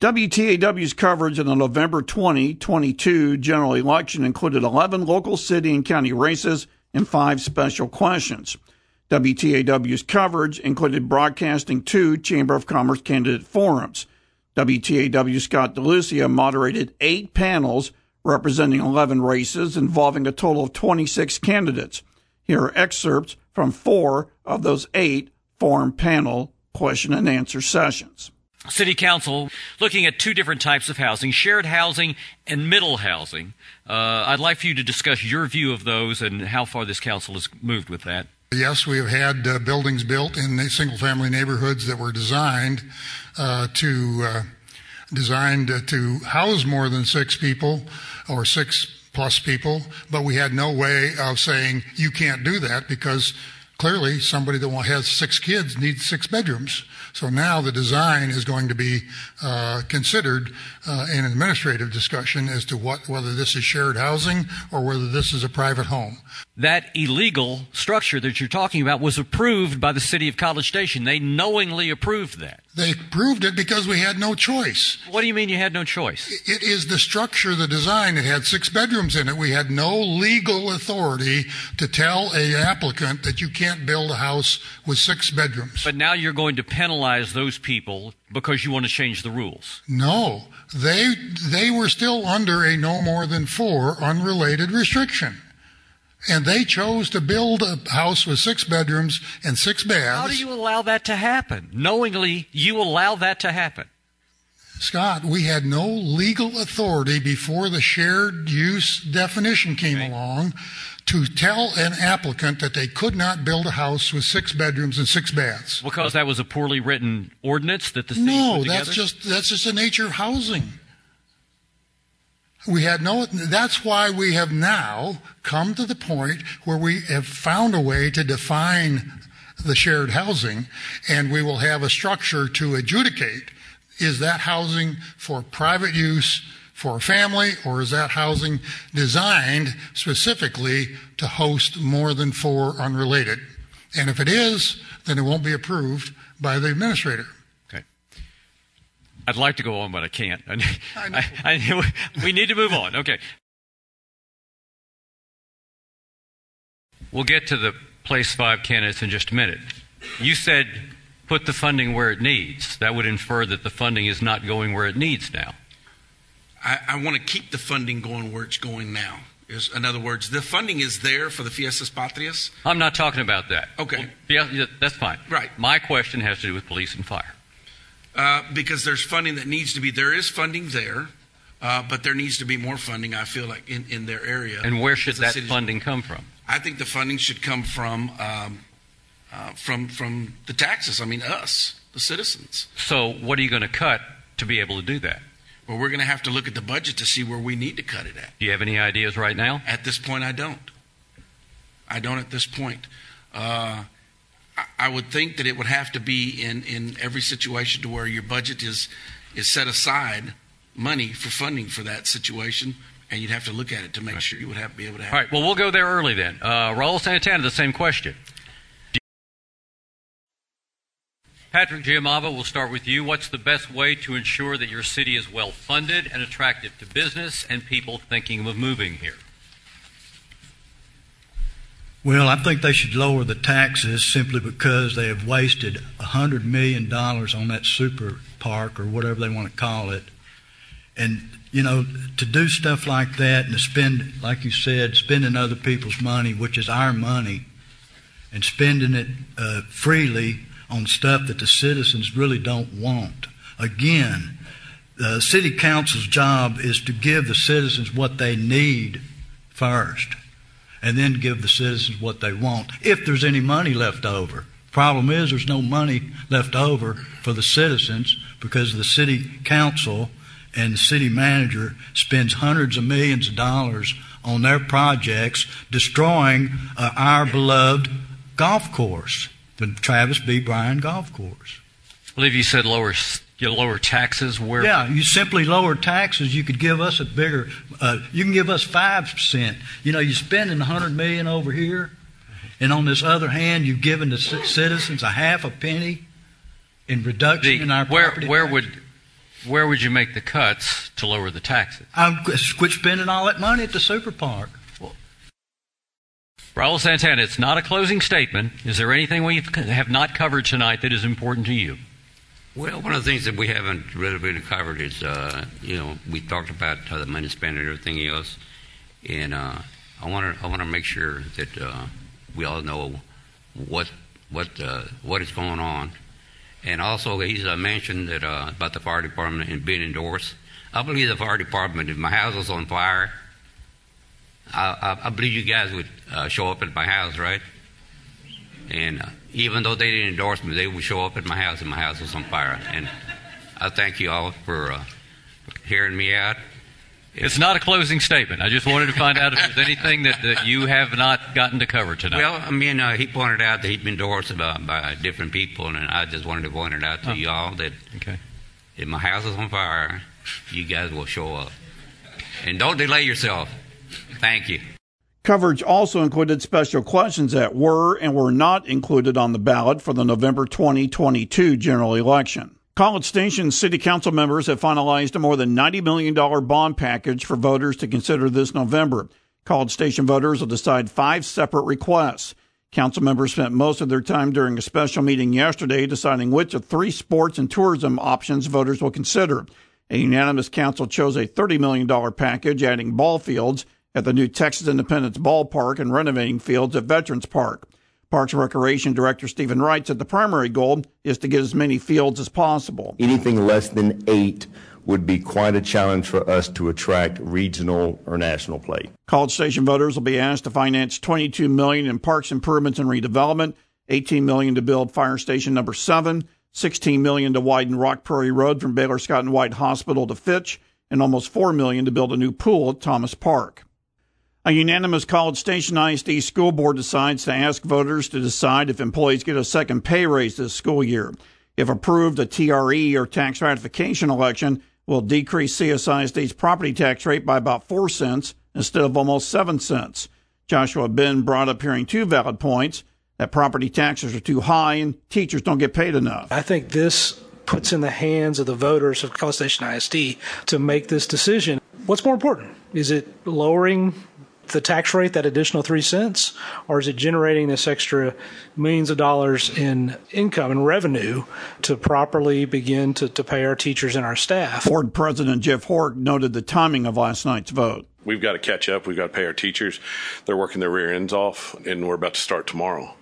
WTAW's coverage in the November 2022 general election included 11 local city and county races and 5 special questions. WTAW's coverage included broadcasting 2 Chamber of Commerce candidate forums. WTAW's Scott DeLucia moderated 8 panels representing 11 races involving a total of 26 candidates. Here are excerpts from 4 of those 8 forum panel question and answer sessions. City Council looking at 2 different types of housing, shared housing and middle housing. I'd like for you to discuss your view of those and how far this council has moved with that. Yes, we have had buildings built in the single-family neighborhoods that were designed to house more than 6 people or 6+ people, but we had no way of saying you can't do that because clearly somebody that has 6 kids needs 6 bedrooms. So now the design is going to be considered in an administrative discussion as to whether this is shared housing or whether this is a private home. That illegal structure that you're talking about was approved by the city of College Station. They knowingly approved that. They approved it because we had no choice. What do you mean you had no choice? It is the structure, the design. It had 6 bedrooms in it. We had no legal authority to tell an applicant that you can't build a house with 6 bedrooms. But now you're going to penalize those people because you want to change the rules. No, they were still under a no more than 4 unrelated restriction. And they chose to build a house with 6 bedrooms and 6 baths. How do you allow that to happen? Knowingly, you allow that to happen. Scott, we had no legal authority before the shared use definition came along to tell an applicant that they could not build a house with 6 bedrooms and 6 baths. Because that was a poorly written ordinance that the city put together? That's just the nature of housing. That's why we have now come to the point where we have found a way to define the shared housing, and we will have a structure to adjudicate. Is that housing for private use for a family, or is that housing designed specifically to host more than 4 unrelated? And if it is, then it won't be approved by the administrator. I'd like to go on, but I can't. We need to move on. Okay. We'll get to the place 5 candidates in just a minute. You said put the funding where it needs. That would infer that the funding is not going where it needs now. I want to keep the funding going where it's going now. In other words, the funding is there for the Fiestas Patrias. I'm not talking about that. Okay. Well, yeah, that's fine. Right. My question has to do with police and fire. Because there's funding that needs to be, there is funding there, but there needs to be more funding, I feel like, in their area. And where should that funding come from? I think the funding should come from the taxes. I mean, us, the citizens. So what are you going to cut to be able to do that? Well, we're going to have to look at the budget to see where we need to cut it at. Do you have any ideas right now? At this point, I don't. I don't at this point. I would think that it would have to be in every situation to where your budget is set aside money for funding for that situation, and you'd have to look at it to make sure you would be able to have it. All right, well, we'll go there early then. Raul Santana, the same question. Patrick Giamava, we'll start with you. What's the best way to ensure that your city is well funded and attractive to business and people thinking of moving here? Well, I think they should lower the taxes simply because they have wasted $100 million on that super park or whatever they want to call it. And, to do stuff like that and to spend, like you said, spending other people's money, which is our money, and spending it freely on stuff that the citizens really don't want. Again, the city council's job is to give the citizens what they need first, and then give the citizens what they want, if there's any money left over. Problem is, there's no money left over for the citizens because the city council and the city manager spends hundreds of millions of dollars on their projects, destroying our beloved golf course, the Travis B. Bryan Golf Course. I believe you said lower taxes. Where? Yeah, you simply lower taxes. You could give us a bigger. You can give us 5%. You're spending $100 million over here, and on this other hand, you've given the citizens a half a penny in reduction in our property. where would you make the cuts to lower the taxes? Quit spending all that money at the super park. Raul Santana, it's not a closing statement. Is there anything we have not covered tonight that is important to you? Well, one of the things that we haven't really covered is, we talked about how the money spent and everything else, and I want to make sure that we all know what is going on. And also, he's mentioned that about the fire department and being endorsed. I believe the fire department, if my house was on fire, I believe you guys would show up at my house, right? And even though they didn't endorse me, they would show up at my house and my house was on fire. And I thank you all for hearing me out. It's not a closing statement. I just wanted to find out if there's anything that you have not gotten to cover tonight. Well, I mean, he pointed out that he'd been endorsed by different people, and I just wanted to point it out to you all that if my house is on fire, you guys will show up. And don't delay yourself. Thank you. Coverage also included special questions that were and were not included on the ballot for the November 2022 general election. College Station city council members have finalized a more than $90 million bond package for voters to consider this November. College Station voters will decide 5 separate requests. Council members spent most of their time during a special meeting yesterday deciding which of 3 sports and tourism options voters will consider. A unanimous council chose a $30 million package, adding ball fields at the new Texas Independence Ballpark and renovating fields at Veterans Park. Parks and Recreation Director Stephen Wright said the primary goal is to get as many fields as possible. Anything less than 8 would be quite a challenge for us to attract regional or national play. College Station voters will be asked to finance $22 million in parks improvements and redevelopment, $18 million to build Fire Station number 7, $16 million to widen Rock Prairie Road from Baylor Scott and White Hospital to Fitch, and almost $4 million to build a new pool at Thomas Park. A unanimous College Station ISD school board decides to ask voters to decide if employees get a second pay raise this school year. If approved, a TRE or tax ratification election will decrease CSISD's property tax rate by about 4 cents instead of almost 7 cents. Joshua Ben brought up hearing 2 valid points, that property taxes are too high and teachers don't get paid enough. I think this puts in the hands of the voters of College Station ISD to make this decision. What's more important? Is it lowering the tax rate, that additional 3 cents, or is it generating this extra millions of dollars in income and revenue to properly begin to pay our teachers and our staff? Board President Jeff Hork noted the timing of last night's vote. We've got to catch up. We've got to pay our teachers. They're working their rear ends off, and we're about to start tomorrow.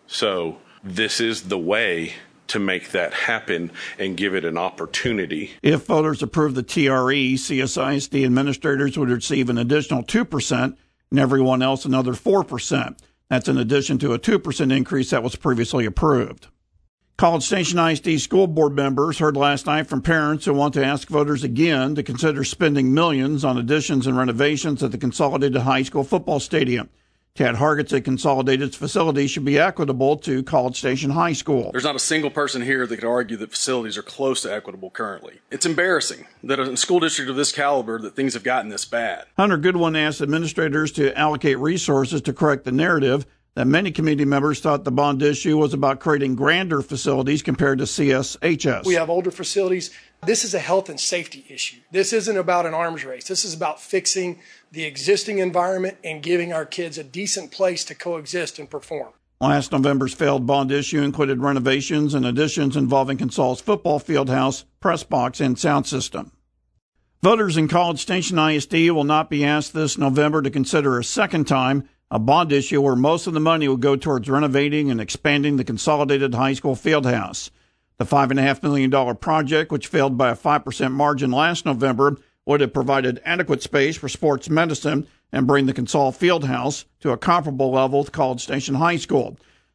So this is the way to make that happen and give it an opportunity. If voters approve the TRE, CSISD administrators would receive an additional 2%, and everyone else another 4%. That's in addition to a 2% increase that was previously approved. College Station ISD school board members heard last night from parents who want to ask voters again to consider spending millions on additions and renovations at the Consolidated High School football stadium. Tad Hargett said Consolidated's facilities should be equitable to College Station High School. There's not a single person here that could argue that facilities are close to equitable currently. It's embarrassing that in a school district of this caliber that things have gotten this bad. Hunter Goodwin asked administrators to allocate resources to correct the narrative that many committee members thought the bond issue was about creating grander facilities compared to CSHS. We have older facilities. This is a health and safety issue. This isn't about an arms race. This is about fixing the existing environment and giving our kids a decent place to coexist and perform. Last November's failed bond issue included renovations and additions involving Consol's football field house, press box, and sound system. Voters in College Station ISD will not be asked this November to consider a second time a bond issue where most of the money will go towards renovating and expanding the Consolidated High School field house. The $5.5 million project, which failed by a 5% margin last November, would have provided adequate space for sports medicine and bring the Consol Fieldhouse to a comparable level with College Station High School.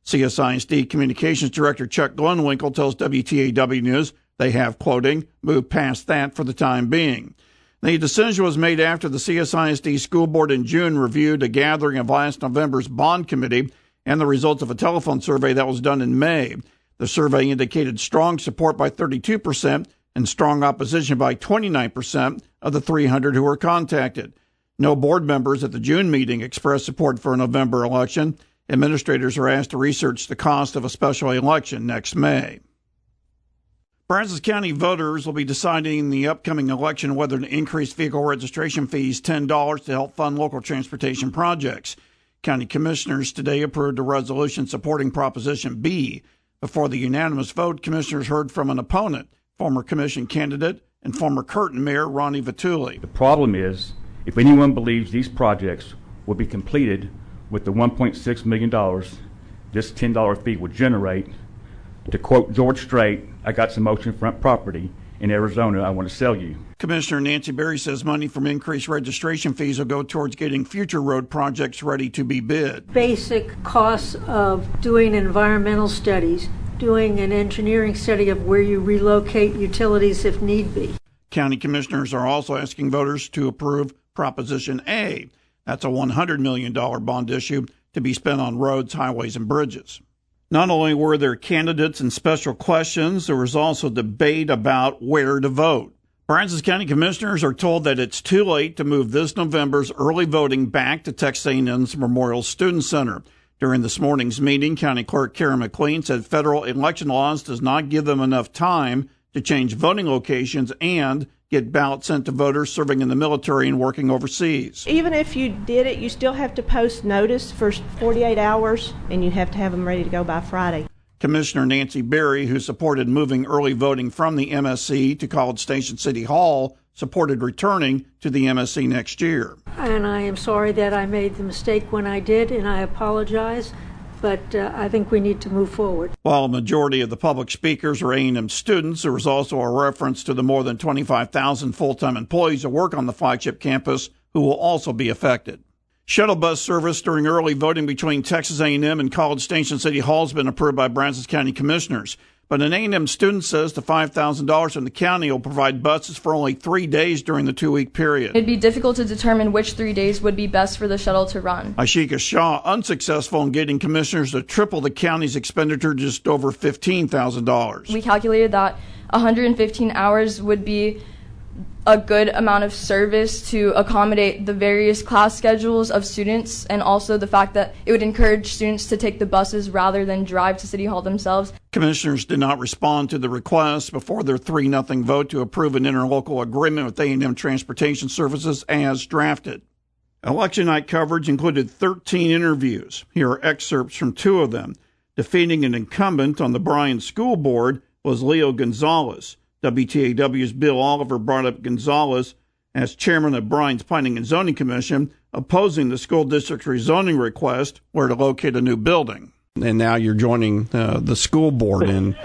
CSISD Communications Director Chuck Glenwinkle tells WTAW News they have, quoting, moved past that for the time being. The decision was made after the CSISD School Board in June reviewed a gathering of last November's bond committee and the results of a telephone survey that was done in May. The survey indicated strong support by 32% and strong opposition by 29% of the 300 who were contacted. No board members at the June meeting expressed support for a November election. Administrators are asked to research the cost of a special election next May. Brazos County voters will be deciding in the upcoming election whether to increase vehicle registration fees $10 to help fund local transportation projects. County commissioners today approved a resolution supporting Proposition B. Before the unanimous vote, commissioners heard from an opponent, former commission candidate and former Curtin Mayor Ronnie Vitulli. The problem is, if anyone believes these projects will be completed with the $1.6 million this $10 fee will generate, to quote George Strait, I got some oceanfront property in Arizona I want to sell you. Commissioner Nancy Berry says money from increased registration fees will go towards getting future road projects ready to be bid. Basic costs of doing environmental studies, doing an engineering study of where you relocate utilities if need be. County commissioners are also asking voters to approve Proposition A. That's a $100 million bond issue to be spent on roads, highways, and bridges. Not only were there candidates and special questions, there was also debate about where to vote. Brazos County commissioners are told that it's too late to move this November's early voting back to Texas A&M's Memorial Student Center. During this morning's meeting, County Clerk Karen McLean said federal election laws does not give them enough time to change voting locations and get ballots sent to voters serving in the military and working overseas. Even if you did it, you still have to post notice for 48 hours, and you have to have them ready to go by Friday. Commissioner Nancy Berry, who supported moving early voting from the MSC to College Station City Hall, supported returning to the MSC next year. And I am sorry that I made the mistake when I did, and I apologize. But I think we need to move forward. While a majority of the public speakers are A&M students, there was also a reference to the more than 25,000 full-time employees who work on the flagship campus who will also be affected. Shuttle bus service during early voting between Texas A&M and College Station City Hall has been approved by Brazos County commissioners. But an A&M student says the $5,000 from the county will provide buses for only 3 days during the 2-week period. It'd be difficult to determine which 3 days would be best for the shuttle to run. Ashika Shaw, unsuccessful in getting commissioners to triple the county's expenditure to just over $15,000. We calculated that 115 hours would be a good amount of service to accommodate the various class schedules of students, and also the fact that it would encourage students to take the buses rather than drive to City Hall themselves. Commissioners did not respond to the request before their 3-0 vote to approve an interlocal agreement with A&M Transportation Services as drafted. Election night coverage included 13 interviews. Here are excerpts from 2 of them. Defeating an incumbent on the Bryan School Board was Leo Gonzalez. WTAW's Bill Oliver brought up Gonzalez as chairman of Bryan's Planning and Zoning Commission, opposing the school district's rezoning request where to locate a new building. And now you're joining the school board in.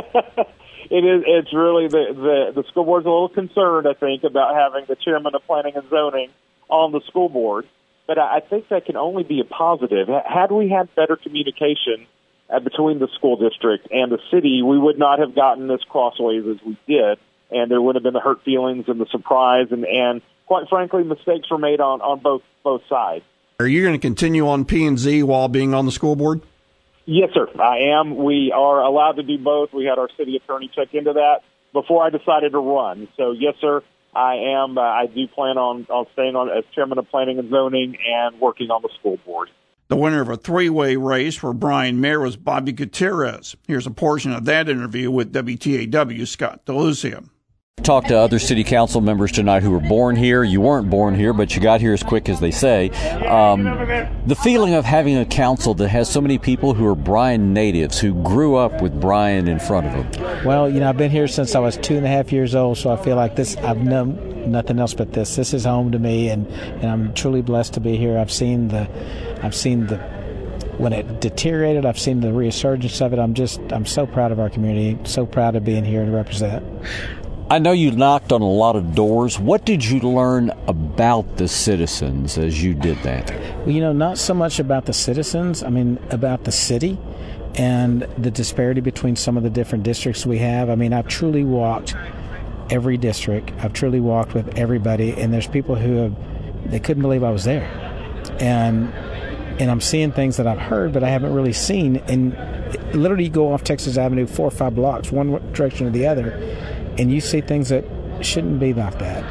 It's really the school board's a little concerned, I think, about having the chairman of Planning and Zoning on the school board. But I think that can only be a positive. Had we had better communication between the school district and the city, we would not have gotten as crossways as we did, and there would have been the hurt feelings and the surprise, and quite frankly, mistakes were made on both sides. Are you going to continue on P&Z while being on the school board? Yes, sir, I am. We are allowed to do both. We had our city attorney check into that before I decided to run. So, yes, sir, I am. I do plan on staying on as chairman of Planning and Zoning and working on the school board. The winner of a 3-way race for Bryan Mayor was Bobby Gutierrez. Here's a portion of that interview with WTAW's Scott DeLucia. Talked to other city council members tonight who were born here. You weren't born here, but you got here as quick as they say. The feeling of having a council that has so many people who are Bryan natives, who grew up with Bryan in front of them. Well, I've been here since I was 2.5 years old, so I feel like this, I've known nothing else but this. This is home to me, and I'm truly blessed to be here. I've seen the when it deteriorated, I've seen the resurgence of it. I'm so proud of our community, so proud of being here to represent. I know you knocked on a lot of doors. What did you learn about the citizens as you did that? Well, not so much about the citizens, about the city and the disparity between some of the different districts we have. I've truly walked every district. I've truly walked with everybody, and there's people who they couldn't believe I was there. And I'm seeing things that I've heard, but I haven't really seen. And literally you go off Texas Avenue 4 or 5 blocks, one direction or the other, and you see things that shouldn't be like that.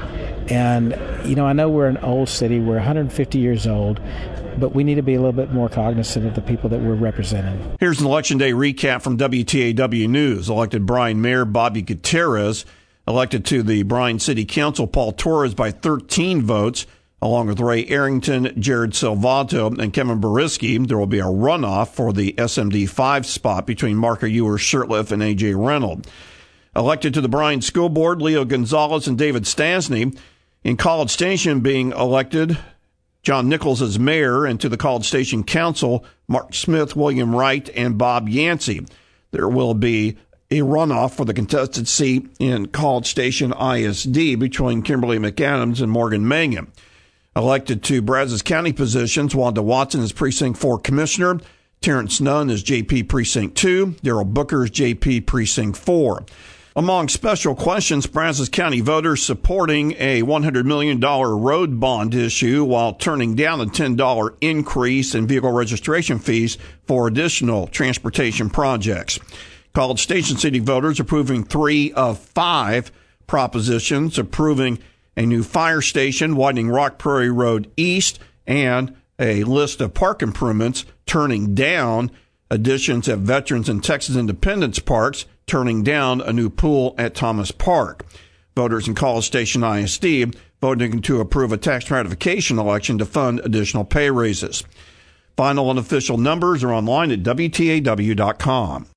And, I know we're an old city. We're 150 years old, but we need to be a little bit more cognizant of the people that we're representing. Here's an Election Day recap from WTAW News. Elected Bryan Mayor Bobby Gutierrez, elected to the Bryan City Council Paul Torres by 13 votes, along with Ray Arrington, Jared Salvato, and Kevin Boriski. There will be a runoff for the SMD 5 spot between Marco Ewers Shurtleff and A.J. Reynolds. Elected to the Bryan School Board, Leo Gonzalez and David Stasny. In College Station being elected, John Nichols as mayor, and to the College Station Council, Mark Smith, William Wright, and Bob Yancey. There will be a runoff for the contested seat in College Station ISD between Kimberly McAdams and Morgan Mangan. Elected to Brazos County positions, Wanda Watson is Precinct 4 Commissioner, Terrence Nunn is JP Precinct 2, Darrell Booker is JP Precinct 4. Among special questions, Brazos County voters supporting a $100 million road bond issue while turning down a $10 increase in vehicle registration fees for additional transportation projects. College Station City voters approving 3 of 5 propositions, approving a new fire station widening Rock Prairie Road East and a list of park improvements, turning down additions at Veterans and Texas Independence Parks, turning down a new pool at Thomas Park. Voters in College Station ISD voting to approve a tax ratification election to fund additional pay raises. Final and official numbers are online at WTAW.com.